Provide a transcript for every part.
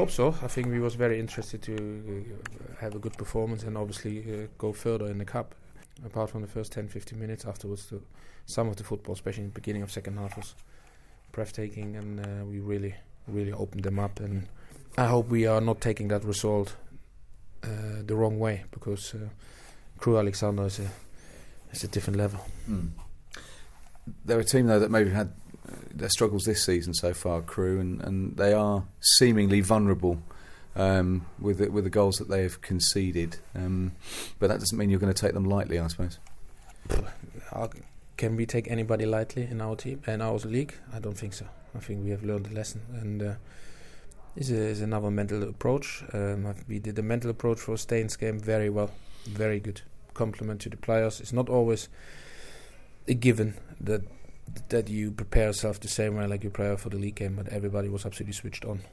hope so. I think we was very interested to have a good performance and obviously go further in the cup. Apart from the first 10-15 minutes afterwards, some of the football, especially in the beginning of second half, was breathtaking, and we really opened them up. And I hope we are not taking that result the wrong way, because Crewe Alexandra is a different level. They're a team, though, that maybe had their struggles this season so far, Crewe, and they are seemingly vulnerable with the goals that they have conceded. But that doesn't mean you're going to take them lightly, I suppose. Can we take anybody lightly in our team and our league? I don't think so. I think we have learned a lesson, and is another mental approach. We did the mental approach for Staines game very well, very good. Compliment to the players. It's not always a given that you prepare yourself the same way like you prepare for the league game, but everybody was absolutely switched on,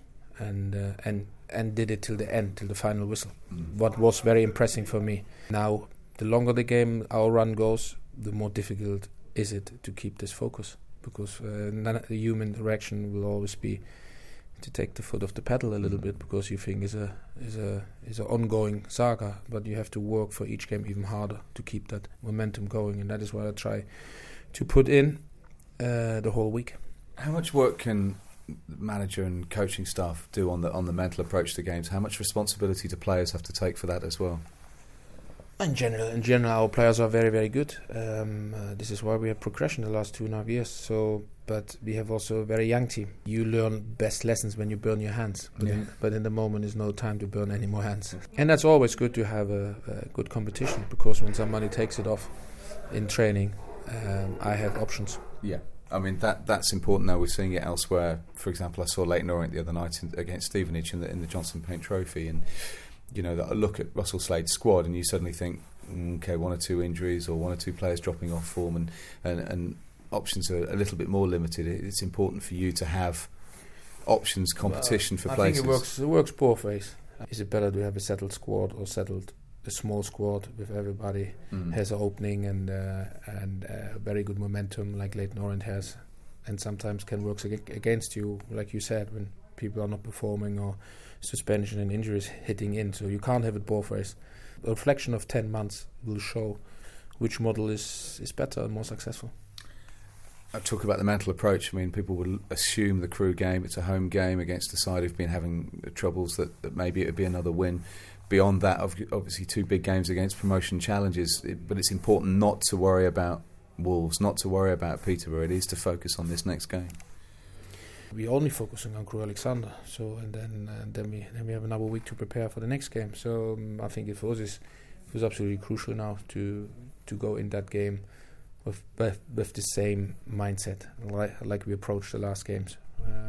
and did it till the end, till the final whistle. What was very impressive for me. Now, the longer the game, our run goes, the more difficult is it to keep this focus, because the human reaction will always be to take the foot off the pedal a little bit, because you think is a ongoing saga, but you have to work for each game even harder to keep that momentum going, and that is what I try to put in the whole week. How much work can manager and coaching staff do on the mental approach to games? How much responsibility do players have to take for that as well? In general, our players are very, very good. This is why we have progression the last 2.5 years. But we have also a very young team. You learn best lessons when you burn your hands. But in the moment, there's no time to burn any more hands. And that's always good to have a good competition, because when somebody takes it off in training, I have options. Yeah. I mean, that's important now. We're seeing it elsewhere. For example, I saw Leyton Orient the other night against Stevenage in the Johnson Paint Trophy, and you know, that I look at Russell Slade's squad and you suddenly think, okay, 1 or 2 injuries or 1 or 2 players dropping off form, and options are a little bit more limited. It's important for you to have options, competition for places. I think it works both ways. Is it better to have a settled squad or a small squad with everybody has an opening and very good momentum like Leyton Orient has, and sometimes can work against you, like you said, when people are not performing or suspension and injuries hitting in. So you can't have it both ways. A reflection of 10 months will show which model is better and more successful. I talk about the mental approach. I mean, people would assume the Crewe game, it's a home game against a side who've been having troubles, that maybe it would be another win. Beyond that, obviously 2 big games against promotion challenges, but it's important not to worry about Wolves, not to worry about Peterborough. It is to focus on this next game. We're only focusing on Crewe Alexandra, and then we have another week to prepare for the next game. So I think it was absolutely crucial now to go in that game with the same mindset like we approached the last games,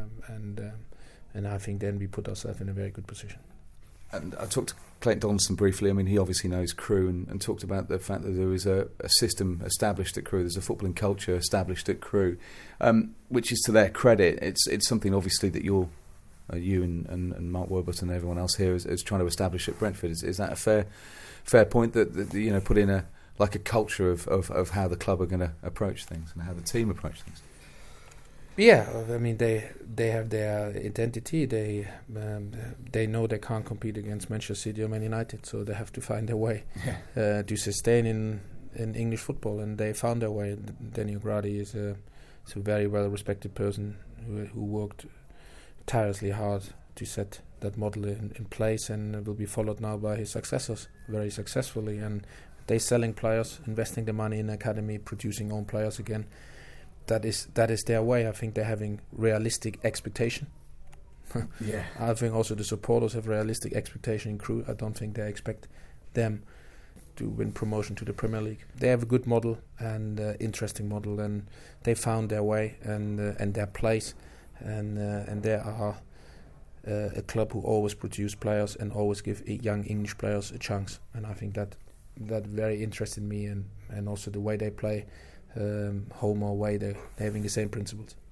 and I think then we put ourselves in a very good position. And I talked to Clayton Donaldson briefly. I mean, he obviously knows Crewe and talked about the fact that there is a system established at Crewe. There's a footballing culture established at Crewe, which is to their credit. It's something obviously that you and Mark Warburton and everyone else here is trying to establish at Brentford. Is that a fair point that you know, put in a culture of how the club are going to approach things and how the team approach things? Yeah, I mean they have their identity. They know they can't compete against Manchester City or Man United, so they have to find their way to sustain in English football, and they found their way. Danny O'Grady is a very well respected person who worked tirelessly hard to set that model in place, and will be followed now by his successors very successfully. And they selling players, investing the money in academy, producing own players again. That is their way. I think they're having realistic expectation. Yeah. I think also the supporters have realistic expectation in Crewe. I don't think they expect them to win promotion to the Premier League. They have a good model and interesting model, and they found their way and their place, and they are a club who always produce players and always give young English players a chance. And I think that very interested me, and also the way they play. Home or away, they're having the same principles.